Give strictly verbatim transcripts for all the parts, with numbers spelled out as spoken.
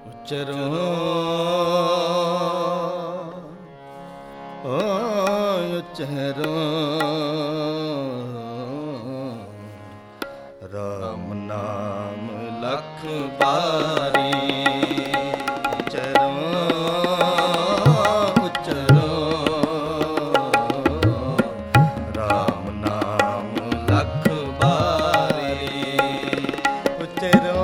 ਉਚਰੋ ਓ ਉਚਰੋ ਰਾਮ ਨਾਮ ਲਖ ਬਾਰੀ ਉਚਰੋ ਉਚਰੋ ਰਾਮ ਨਾਮ ਲਖ ਬਾਰੀ ਉਚਰੋ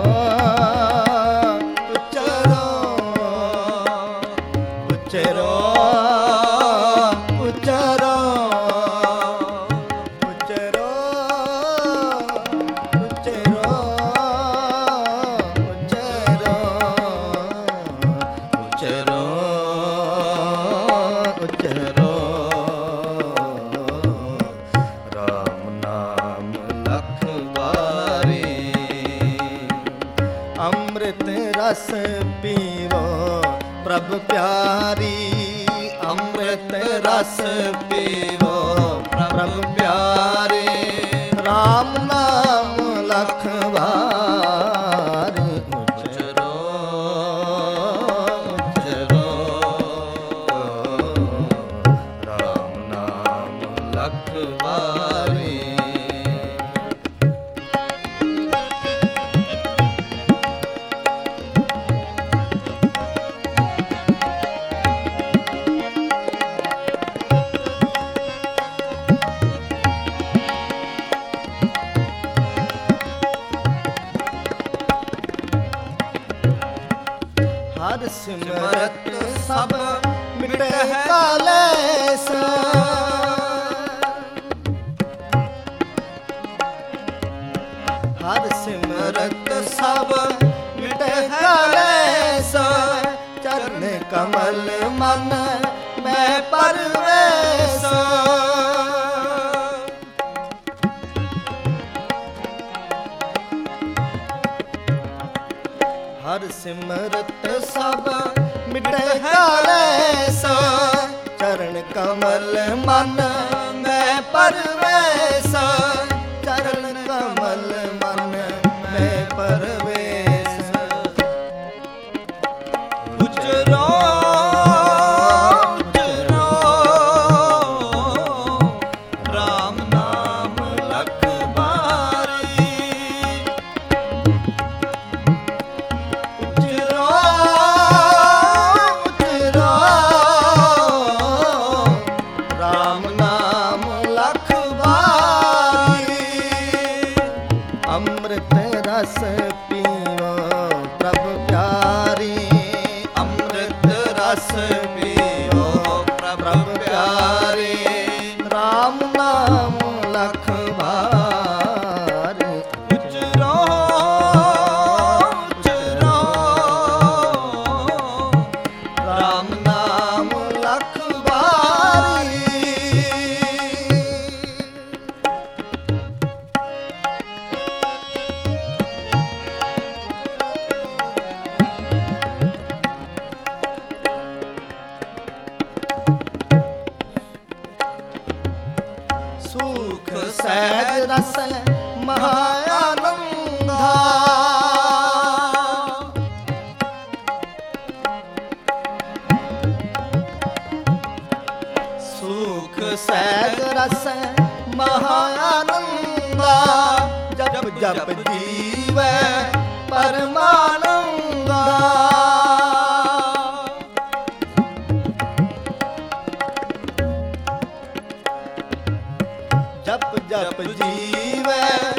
ਉਚਰੋ ਉਚਰੋ ਉਚਰੋ ਉਚਰੋ ਉਚਰੋ ਉਚਰੋ ਰਾਮ ਨਾਮ ਲਖ ਬਾਰੀ ਅੰਮ੍ਰਿਤ ਰਸ ਪੀਵੋ ਪ੍ਰਭ ਪਿਆਰੀ ਅੰਮ੍ਰਿਤ ਰਸ ਪੀਵੋ ਪ੍ਰਭ ਪਿਆਰੇ ਰਾਮ ਨਾਮ ਲਖ ਵਾਰੀ ਉਚਰੋ ਉਚਰੋ ਰਾਮ ਨਾਮ ਲਖ ਵਾਰੀ ਹਰ ਸਿਮਰਤ ਸਭ ਮਿਟਹਿ ਕਲੇਸ਼ ਹਰ ਸਿਮਰਤ ਸਭ ਮਿਟਹਿ ਕਲੇਸ਼ ਚਰਨ ਕਮਲ ਮਨ ਮੈਂ ਪਰਵੇਸ਼ ਹਰ ਸਿਮਰਤ ਸਭ ਮਿਟਹਿ ਕਲੇਸ਼ ਚਰਨ ਕਮਲ ਮਨ ਮੈਂ ਪਰਵੇਸ਼ ਚਰਨ ਕਮਲ ਮਨ ਮੈਂ ਪਰਵੇਸ਼ ਉਚਰੋ ਉਚਰੋ ਰਾਮ ਨਾਮ ਲਖ ਬਾਰੀ ਅੰਮ੍ਰਿਤ ਰਸ ਪੀਵੋ ਪ੍ਰਭ ਪਿਆਰੀ ਅੰਮ੍ਰਿਤ ਰਸ ਪੀਵੋ ਪ੍ਰਭ ਪਿਆਰੀ ਰਾਮ ਨਾਮ ਲਖ ਵਾਰੀ ਉਚਰੋ ਉਚਰੋ ਰਾਮ ਨਾਮ ਲਖ ਵਾਰੀ ਸੁਖ ਸਹਿਜ ਰਸ ਮਹਾ ਆਨੰਦਾ ਸੁਖ ਸਹਿਜ ਰਸ ਮਹਾ ਆਨੰਦਾ ਜਪ ਜਪ ਜੀਵੈ ਪਰਮਾਨੰਦਾ ਜਪ ਜਪ ਜੀਵੈ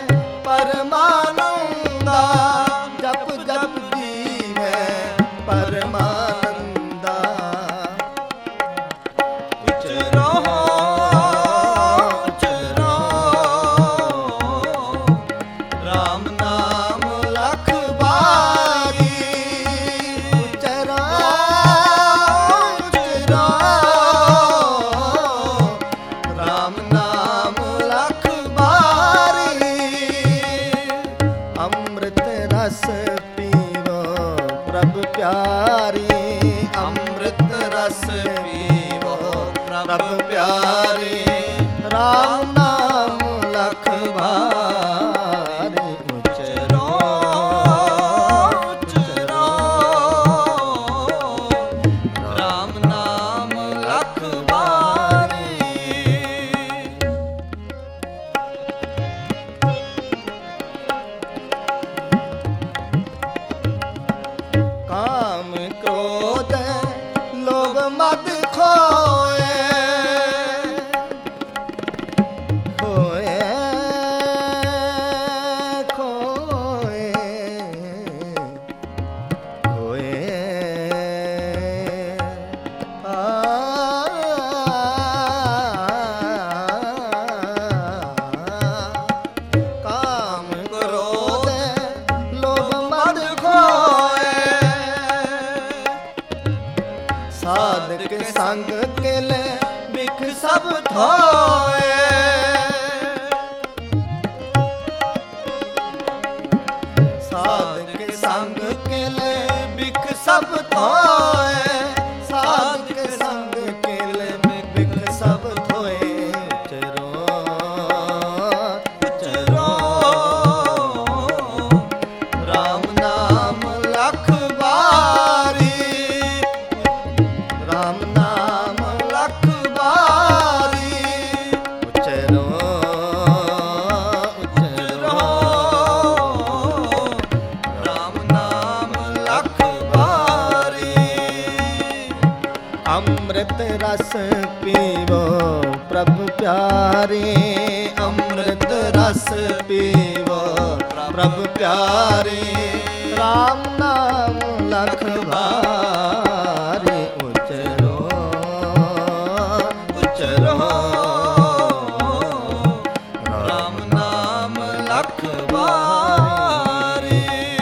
ਪਰਮਾਨੰਦਾ ਜਪ ਜਪ ਜੀਵੈ ਪਰਮਾਨੰਦਾ ਉਚਰੋ ਉਚਰੋ ਰਾਮ ਨਾਮ ਲਖ ਬਾਰੀ ਉਚਰੋ ਉਚਰੋ ਰਾਮ ਨਾਮ ਲਖ ਬਾਰੀ ਸੰਗ ਕਿਲ ਬਿਖ ਸਭ ਥੋਏ। ਸਾਧ ਕੇ ਸੰਗ ਕਿਲ ਬਿਖ ਸਭ ਥੋਏ। ਸਾਧ ਕੇ ਸੰਗ ਕਿਲ ਬਿਖ ਸਭ ਥੋਏ। ਚਰੋ ਚਰੋ ਰਾਮ ਨਾਮ ਲਖ ਬਾਰੀ। ਰਾਮ ਨਾਮ ਲਖ ਬਾਰੀ। ਉਚਰੋ ਉਚਰੋ ਰਾਮ ਨਾਮ ਲਖ ਬਾਰੀ। ਅੰਮ੍ਰਿਤ ਰਸ ਪੀਵੋ ਪ੍ਰਭ ਪਿਆਰੇ। ਅੰਮ੍ਰਿਤ ਰਸ ਪੀਵੋ ਪ੍ਰਭ ਪਿਆਰੇ। ਰਾਮ ਨਾਮ ਲਖ ਬਾਰੀ। ਉਚਰੋ ਉਚਰੋ ਰਾਮ ਨਾਮ ਲਖ ਬਾਰੀ।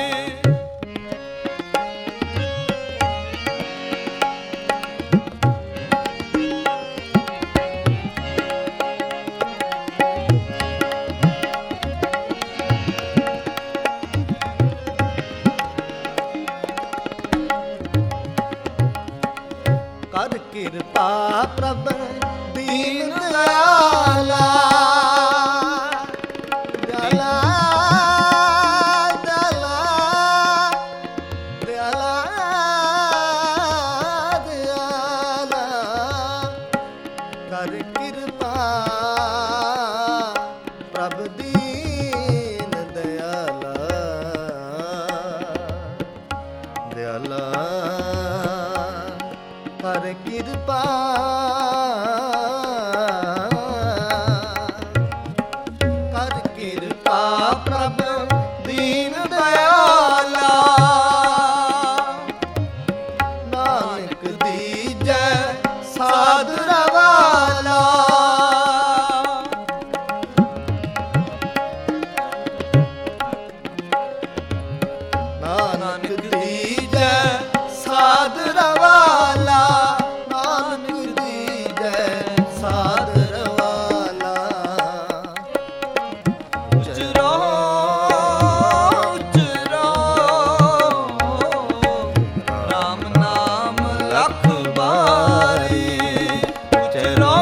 ਕਰ ਕਿਰਪਾ ਪ੍ਰਭ ਦੀਨ ਦਇਆਲਾ। ਦਇਆਲਾ ਦਇਆਲਾ ਦਇਆਲਾ ਦਇਆਲਾ। ਕਰ ਕਿਰਪਾ ਪ੍ਰਭ ਦੀਨ ਦਇਆਲਾ। ਦਇਆਲਾ ਕਰ ਕਿਰਪਾ ਕਰ ਕਿਰਪਾ ਪ੍ਰਭ ਦੀਨ ਦਇਆਲਾ। ਨਾਨਕ ਦੀਜੈ ਸਾਧ ਰਵਾਲਾ। ਨਾਨਕ ਦੀਜੈ ਸਾਧ ਰਵਾਲਾ। ਨਾਨਕ ਦੀਜੈ ਸਾਧ ਰਵਾਲਾ। ਉਚਰੋ ਉਚਰੋ ਰਾਮ ਨਾਮ ਲਖ ਬਾਰੀ। ਉਚਰੋ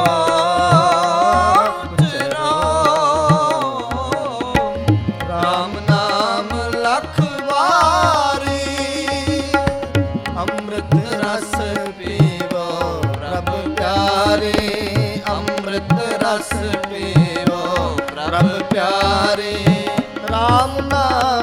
ਉਚਰੋ ਰਾਮ ਨਾਮ ਲਖ ਬਾਰੀ। ਅੰਮ੍ਰਿਤ ਰਸ ਪੀਵੋ ਪ੍ਰਭ ਪਿਆਰੇ। ਅੰਮ੍ਰਿਤ ਰਸ ਪੀਵੋ ਪ੍ਰਭ ਪਿਆਰੇ। ਰਾਮ ਨਾਮ